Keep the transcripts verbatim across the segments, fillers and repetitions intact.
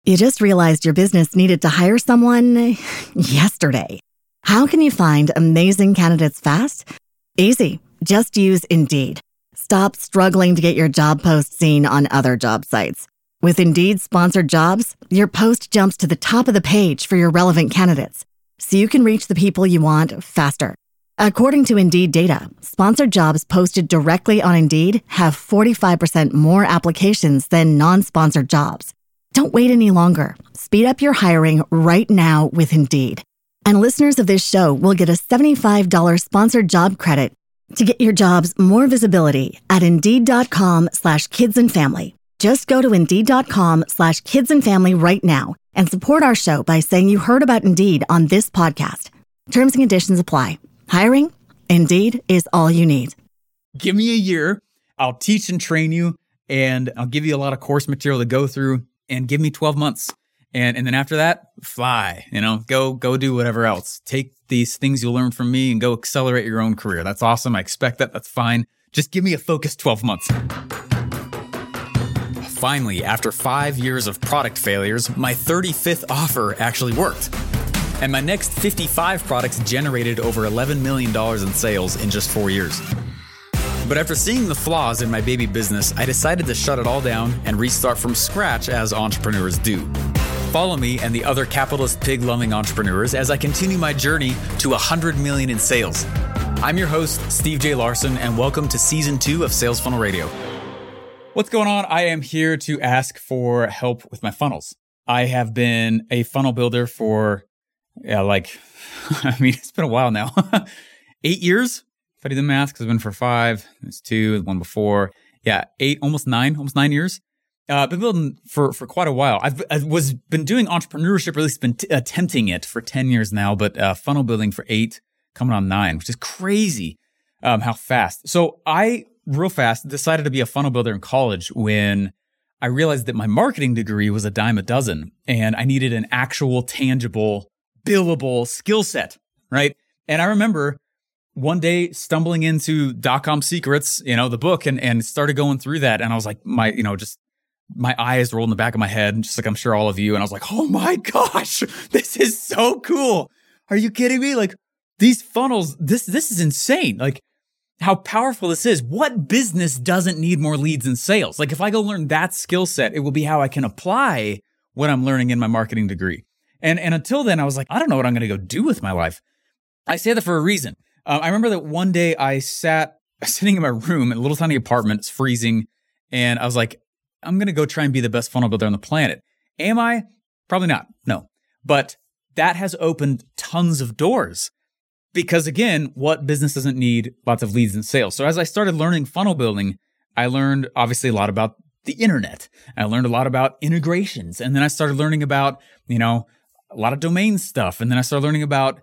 You just realized your business needed to hire someone yesterday. How can you find amazing candidates fast? Easy. Just use Indeed. Stop struggling to get your job post seen on other job sites. With Indeed sponsored jobs, your post jumps to the top of the page for your relevant candidates, so you can reach the people you want faster. According to Indeed data, sponsored jobs posted directly on Indeed have forty-five percent more applications than non-sponsored jobs. Don't wait any longer. Speed up your hiring right now with Indeed. And listeners of this show will get a seventy-five dollars sponsored job credit to get your jobs more visibility at Indeed.com slash kids and family. Just go to Indeed.com slash kids and family right now and support our show by saying you heard about Indeed on this podcast. Terms and conditions apply. Hiring? Indeed is all you need. Give me a year. I'll teach and train you, and I'll give you a lot of course material to go through, and give me twelve months. And and then after that, fly, you know, go, go do whatever else. Take these things you learned from me and go accelerate your own career. That's awesome. I expect that. That's fine. Just give me a focused twelve months. Finally, after five years of product failures, my thirty-fifth offer actually worked. And my next fifty-five products generated over eleven million dollars in sales in just four years. But after seeing the flaws in my baby business, I decided to shut it all down and restart from scratch as entrepreneurs do. Follow me and the other capitalist pig-loving entrepreneurs as I continue my journey to one hundred million in sales. I'm your host, Steve J. Larson, and welcome to Season two of Sales Funnel Radio. What's going on? I am here to ask for help with my funnels. I have been a funnel builder for, yeah, like, I mean, it's been a while now. Eight years? If I do the math, because I've been for five, there's two, the one before. Yeah, eight, almost nine, almost nine years. Uh, I've been building for, for quite a while. I've I was been doing entrepreneurship, or at least been t- attempting it for ten years now, but uh, funnel building for eight, coming on nine, which is crazy um, how fast. So I, real fast, decided to be a funnel builder in college when I realized that my marketing degree was a dime a dozen, and I needed an actual, tangible, billable skill set, right? And I remember one day stumbling into Dot-Com Secrets, you know, the book, and, and started going through that. And I was like, my, you know, just my eyes rolled in the back of my head, just like I'm sure all of you. And I was like, oh my gosh, this is so cool. Are you kidding me? Like these funnels, this, this is insane. Like how powerful this is. What business doesn't need more leads and sales? Like if I go learn that skill set, it will be how I can apply what I'm learning in my marketing degree. And, and until then, I was like, I don't know what I'm going to go do with my life. I say that for a reason. Um, I remember that one day I sat sitting in my room in a little tiny apartment. It's freezing. And I was like, I'm going to go try and be the best funnel builder on the planet. Am I? Probably not. No. But that has opened tons of doors because, again, what business doesn't need lots of leads and sales? So as I started learning funnel building, I learned obviously a lot about the internet. I learned a lot about integrations. And then I started learning about, you know, a lot of domain stuff. And then I started learning about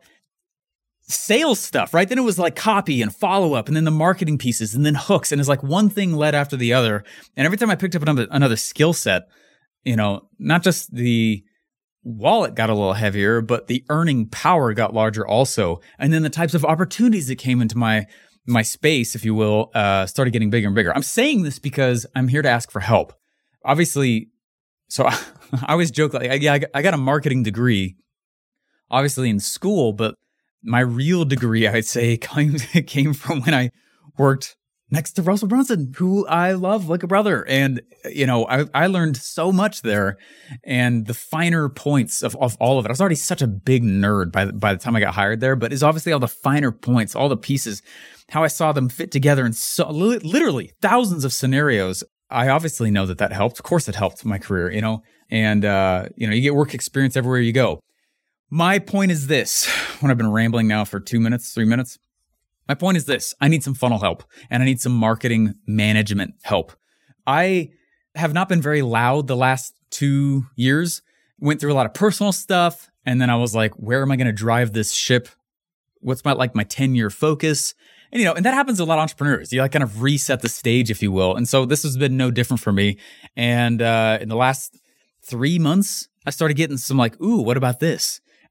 sales stuff, right? Then it was like copy and follow up and then the marketing pieces and then hooks. And it's like one thing led after the other. And every time I picked up another, another skill set, you know, not just the wallet got a little heavier, but the earning power got larger also. And then the types of opportunities that came into my, my space, if you will, uh, started getting bigger and bigger. I'm saying this because I'm here to ask for help. Obviously, so I, I always joke like, yeah, I got, I got a marketing degree, obviously in school, but my real degree, I'd say, came, came from when I worked next to Russell Brunson, who I love like a brother. And, you know, I, I learned so much there and the finer points of, of all of it. I was already such a big nerd by the, by the time I got hired there, but it's obviously all the finer points, all the pieces, how I saw them fit together in so literally thousands of scenarios. I obviously know that that helped. Of course it helped my career, you know, and, uh, you know, you get work experience everywhere you go. My point is this, when I've been rambling now for two minutes, three minutes, my point is this, I need some funnel help and I need some marketing management help. I have not been very loud the last two years, went through a lot of personal stuff. And then I was like, where am I going to drive this ship? What's my, like my ten year focus? And, you know, and that happens to a lot of entrepreneurs. You like kind of reset the stage, if you will. And so this has been no different for me. And uh, in the last three months, I started getting some like, ooh, what about this?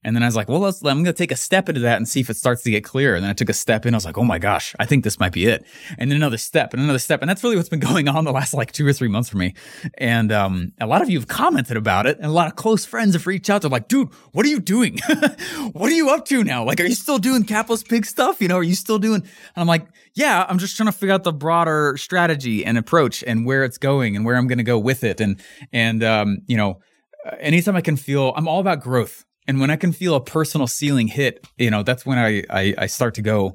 And then I was like, well, let's, I'm going to take a step into that and see if it starts to get clearer. And then I took a step in. I was like, oh my gosh, I think this might be it. And then another step and another step. And that's really what's been going on the last like two or three months for me. And um, a lot of you have commented about it. And a lot of close friends have reached out. They're like, dude, what are you doing? What are you up to now? Like, are you still doing Capitalist Pig stuff? You know, are you still doing? And I'm like, yeah, I'm just trying to figure out the broader strategy and approach and where it's going and where I'm going to go with it. And, and um, you know, anytime I can feel, I'm all about growth. And when I can feel a personal ceiling hit, you know, that's when I, I, I start to go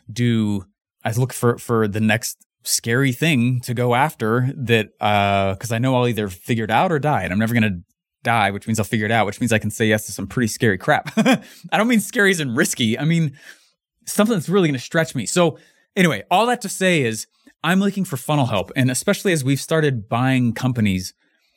do, I look for, for the next scary thing to go after that, uh, cause I know I'll either figure it out or die, and I'm never going to die, which means I'll figure it out, which means I can say yes to some pretty scary crap. I don't mean scary as in risky. I mean, something that's really going to stretch me. So anyway, all that to say is I'm looking for funnel help. And especially as we've started buying companies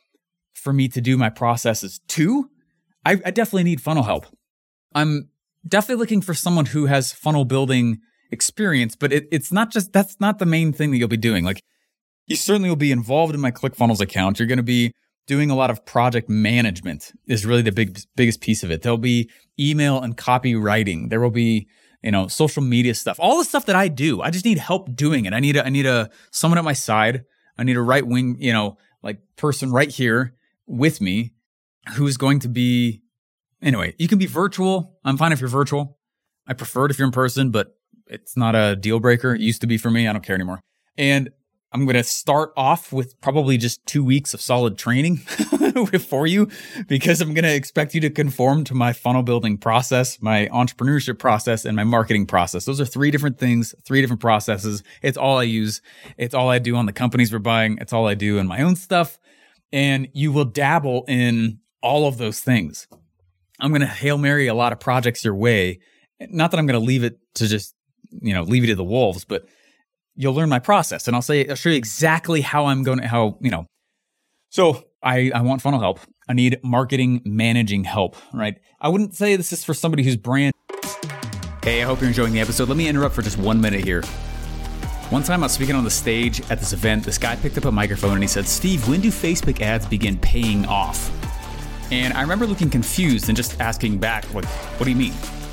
for me to do my processes too, I, I definitely need funnel help. I'm definitely looking for someone who has funnel building experience, but it, it's not just, that's not the main thing that you'll be doing. Like, you certainly will be involved in my ClickFunnels account. You're going to be doing a lot of project management is really the big, biggest piece of it. There'll be email and copywriting. There will be, you know, social media stuff, all the stuff that I do. I just need help doing it. I need a, I need a, someone at my side. I need a right wing, you know, like person right here with me who's going to be, anyway, you can be virtual. I'm fine if you're virtual. I prefer it if you're in person, but it's not a deal breaker. It used to be for me. I don't care anymore. And I'm going to start off with probably just two weeks of solid training for you, because I'm going to expect you to conform to my funnel building process, my entrepreneurship process, and my marketing process. Those are three different things, three different processes. It's all I use. It's all I do on the companies we're buying. It's all I do in my own stuff. And you will dabble in all of those things. I'm going to Hail Mary a lot of projects your way. Not that I'm going to leave it to just, you know, leave it to the wolves, but you'll learn my process, and I'll say, I'll show you exactly how I'm going to, how, you know, so I, I want funnel help. I need marketing managing help, right? I wouldn't say this is for somebody who's brand. Hey, I hope you're enjoying the episode. Let me interrupt for just one minute here. One time I was speaking on the stage at this event, this guy picked up a microphone and he said, Steve, when do Facebook ads begin paying off? And I remember looking confused and just asking back, like, what do you mean?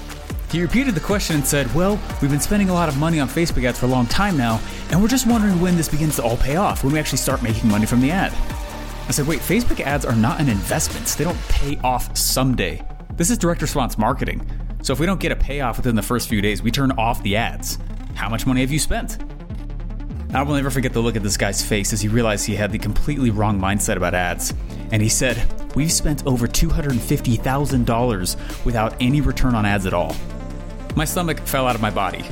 He repeated the question and said, well, we've been spending a lot of money on Facebook ads for a long time now, and we're just wondering when this begins to all pay off, when we actually start making money from the ad. I said, wait, Facebook ads are not an investment. They don't pay off someday. This is direct response marketing. So if we don't get a payoff within the first few days, we turn off the ads. How much money have you spent? I will never forget the look at this guy's face as he realized he had the completely wrong mindset about ads. And he said, we've spent over two hundred fifty thousand dollars without any return on ads at all. My stomach fell out of my body.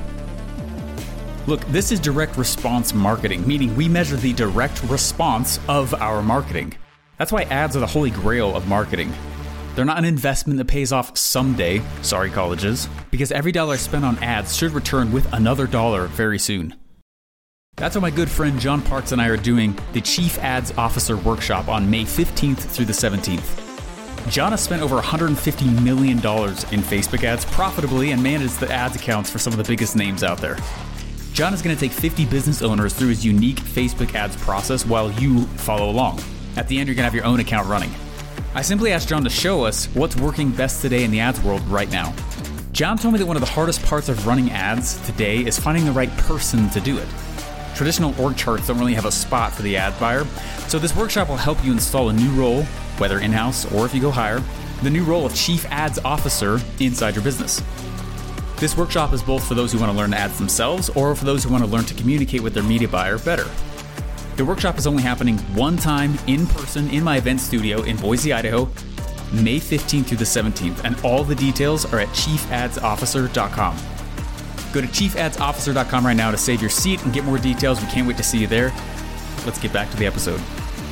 Look, this is direct response marketing, meaning we measure the direct response of our marketing. That's why ads are the holy grail of marketing. They're not an investment that pays off someday, sorry colleges, because every dollar spent on ads should return with another dollar very soon. That's why my good friend John Parks and I are doing the Chief Ads Officer Workshop on May fifteenth through the seventeenth. John has spent over one hundred fifty million dollars in Facebook ads profitably and managed the ads accounts for some of the biggest names out there. John is going to take fifty business owners through his unique Facebook ads process while you follow along. At the end, you're going to have your own account running. I simply asked John to show us what's working best today in the ads world right now. John told me that one of the hardest parts of running ads today is finding the right person to do it. Traditional org charts don't really have a spot for the ad buyer, so this workshop will help you install a new role, whether in-house or if you go hire, the new role of Chief Ads Officer inside your business. This workshop is both for those who want to learn ads themselves or for those who want to learn to communicate with their media buyer better. The workshop is only happening one time in person in my event studio in Boise, Idaho, May fifteenth through the seventeenth, and all the details are at chief ads officer dot com. Go to chief ads officer dot com right now to save your seat and get more details. We can't wait to see you there. Let's get back to the episode.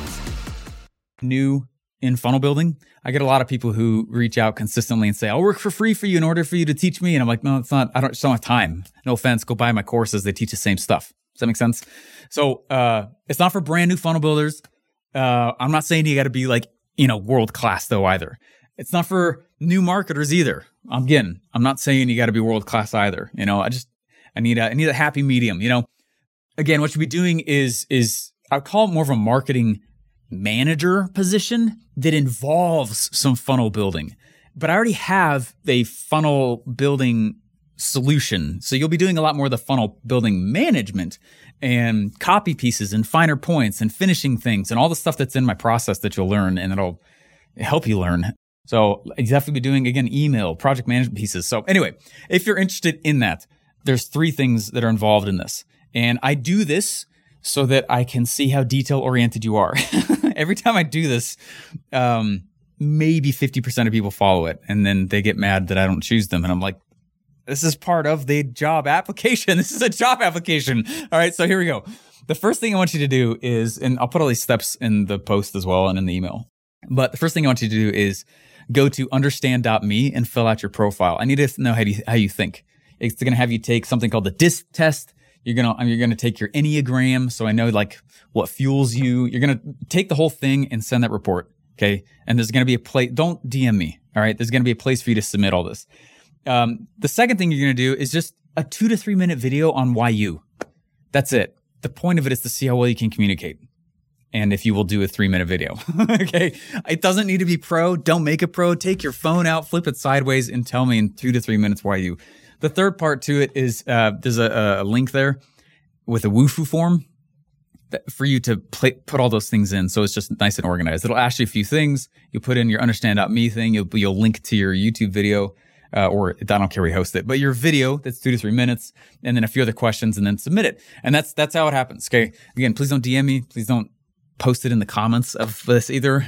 New in funnel building, I get a lot of people who reach out consistently and say, I'll work for free for you in order for you to teach me. And I'm like, no, it's not, I don't, just don't have time. No offense. Go buy my courses. They teach the same stuff. Does that make sense? So, uh, it's not for brand new funnel builders. Uh, I'm not saying you got to be like, you know, world class though either. It's not for new marketers either. Again, I'm not saying you got to be world class either. You know, I just, I need a, I need a happy medium. You know, again, what you'll be doing is, is I call it more of a marketing manager position that involves some funnel building. but I already have a funnel building solution. So you'll be doing a lot more of the funnel building management and copy pieces and finer points and finishing things and all the stuff that's in my process that you'll learn and it'll help you learn. So you definitely be doing, again, email, project management pieces. So anyway, if you're interested in that, there's three things that are involved in this. And I do this so that I can see how detail oriented you are. Every time I do this, um, maybe fifty percent of people follow it. And then they get mad that I don't choose them. And I'm like, this is part of the job application. This is a job application. All right. So here we go. The first thing I want you to do is, and I'll put all these steps in the post as well and in the email. But the first thing I want you to do is go to understand dot me and fill out your profile. I need to know how you, how you think. It's going to have you take something called the DISC test. You're going to, you're going to take your Enneagram. So I know like what fuels you. You're going to take the whole thing and send that report. Okay. And there's going to be a place, don't D M me. All right. There's going to be a place for you to submit all this. Um, the second thing you're going to do is just a two to three minute video on why you. That's it. The point of it is to see how well you can communicate. And if you will do a three minute video. Okay. It doesn't need to be pro. Don't make it pro. Take your phone out, flip it sideways and tell me in two to three minutes why you. The third part to it is, uh, there's a, a link there with a Wufoo form for you to play, put all those things in. So it's just nice and organized. It'll ask you a few things. You put in your understand dot me thing. You'll, you'll link to your YouTube video. Uh, or I don't care where you host it, but your video that's two to three minutes, and then a few other questions, and then submit it. And that's that's how it happens. Okay. Again, please don't D M me. Please don't post it in the comments of this either.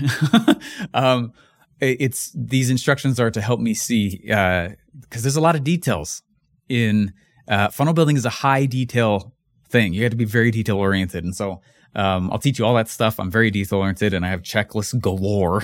um, it's these instructions are to help me see because uh, there's a lot of details in uh, funnel building. Is a high detail thing. You have to be very detail oriented, and so um, I'll teach you all that stuff. I'm very detail oriented, and I have checklists galore.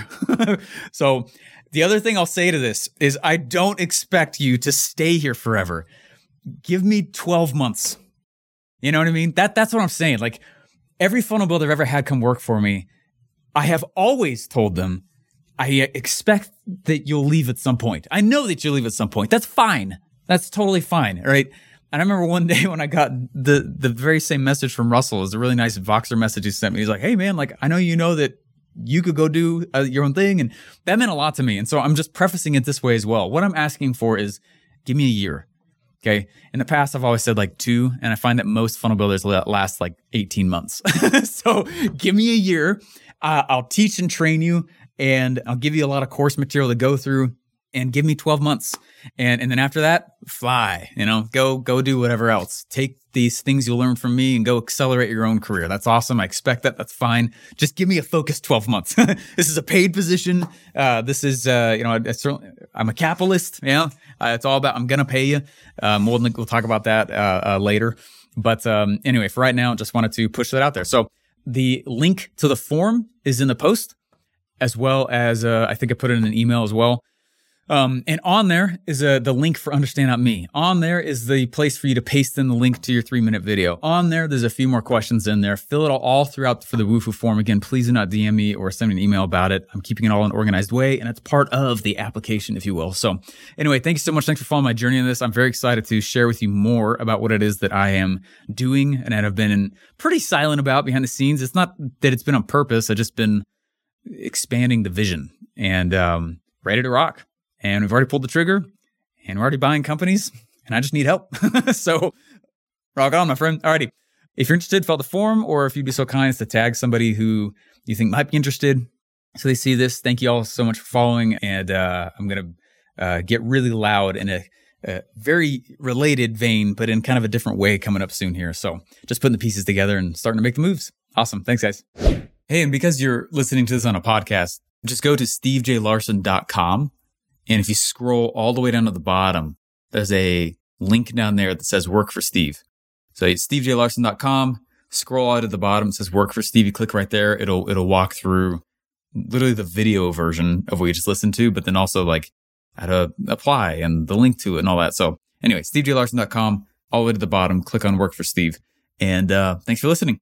So. The other thing I'll say to this is I don't expect you to stay here forever. Give me twelve months. You know what I mean? That That's what I'm saying. Like every funnel builder I've ever had come work for me, I have always told them, I expect that you'll leave at some point. I know that you'll leave at some point. That's fine. That's totally fine. Right? And I remember one day when I got the the very same message from Russell. It was a really nice Voxer message he sent me. He's like, hey man, like I know you know that you could go do uh, your own thing. And that meant a lot to me. And so I'm just prefacing it this way as well. What I'm asking for is give me a year. Okay. In the past, I've always said like two, and I find that most funnel builders last like eighteen months. So give me a year. Uh, I'll teach and train you, and I'll give you a lot of course material to go through, and give me twelve months. And, and then after that, fly, you know, go, go do whatever else. Take these things you'll learn from me and go accelerate your own career. That's awesome. I expect that. That's fine. Just give me a focused twelve months. This is a paid position. Uh, this is, uh, you know, I, I certainly, I'm a capitalist. You know, uh, it's all about, I'm going to pay you. Uh, more than, we'll talk about that, uh, uh, later. But, um, anyway, for right now, just wanted to push that out there. So the link to the form is in the post, as well as, uh, I think I put it in an email as well. Um, and on there is a, the link for understand dot me. On there is the place for you to paste in the link to your three minute video. On there, there's a few more questions in there. Fill it all, all throughout for the Wufoo form. Again, please do not D M me or send me an email about it. I'm keeping it all in an organized way, and it's part of the application, if you will. So anyway, thank you so much. Thanks for following my journey in this. I'm very excited to share with you more about what it is that I am doing and that I've been pretty silent about behind the scenes. It's not that it's been on purpose. I've just been expanding the vision and, um, ready to rock. And we've already pulled the trigger, and we're already buying companies, and I just need help. So rock on, my friend. Alrighty. If you're interested, fill out the form, or if you'd be so kind as to tag somebody who you think might be interested so they see this. Thank you all so much for following. And uh, I'm going to uh, get really loud in a, a very related vein, but in kind of a different way coming up soon here. So just putting the pieces together and starting to make the moves. Awesome. Thanks, guys. Hey, and because you're listening to this on a podcast, just go to steve j larsen dot com. And if you scroll all the way down to the bottom, there's a link down there that says work for Steve. So it's steve j larsen dot com, scroll out at the bottom, it says work for Steve. You click right there. It'll, it'll walk through literally the video version of what you just listened to, but then also like how to apply and the link to it and all that. So anyway, steve j larsen dot com, all the way to the bottom, click on work for Steve. And, uh, thanks for listening.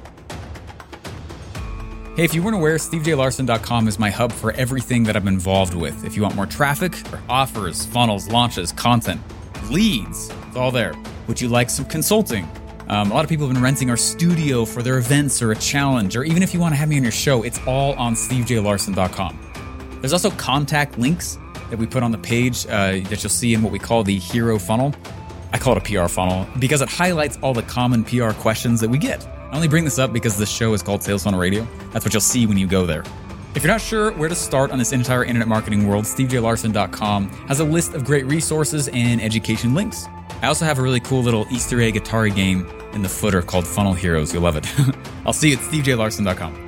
Hey, if you weren't aware, steve j larsen dot com is my hub for everything that I'm involved with. If you want more traffic, or offers, funnels, launches, content, leads, it's all there. Would you like some consulting? Um, a lot of people have been renting our studio for their events or a challenge, or even if you want to have me on your show, it's all on steve j larsen dot com. There's also contact links that we put on the page uh, that you'll see in what we call the hero funnel. I call it a P R funnel because it highlights all the common P R questions that we get. I only bring this up because this show is called Sales Funnel Radio. That's what you'll see when you go there. If you're not sure where to start on this entire internet marketing world, steve j larson dot com has a list of great resources and education links. I also have a really cool little Easter egg Atari game in the footer called Funnel Heroes. You'll love it. I'll see you at steve j larson dot com.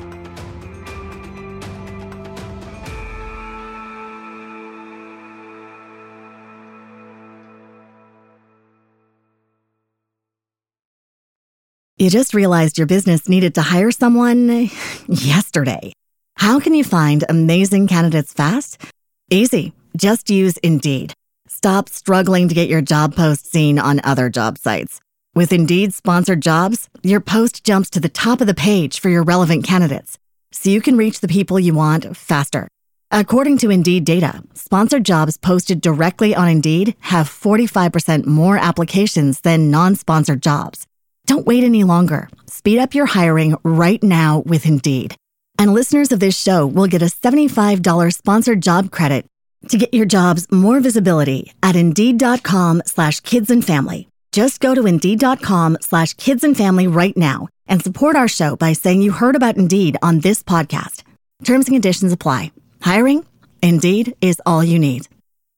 You just realized your business needed to hire someone yesterday. How can you find amazing candidates fast? Easy. Just use Indeed. Stop struggling to get your job post seen on other job sites. With Indeed sponsored jobs, your post jumps to the top of the page for your relevant candidates, so you can reach the people you want faster. According to Indeed data, sponsored jobs posted directly on Indeed have forty-five percent more applications than non-sponsored jobs. Don't wait any longer. Speed up your hiring right now with Indeed. And listeners of this show will get a seventy-five dollars sponsored job credit to get your jobs more visibility at Indeed.com slash kids and family. Just go to Indeed.com slash kids and family right now and support our show by saying you heard about Indeed on this podcast. Terms and conditions apply. Hiring? Indeed is all you need.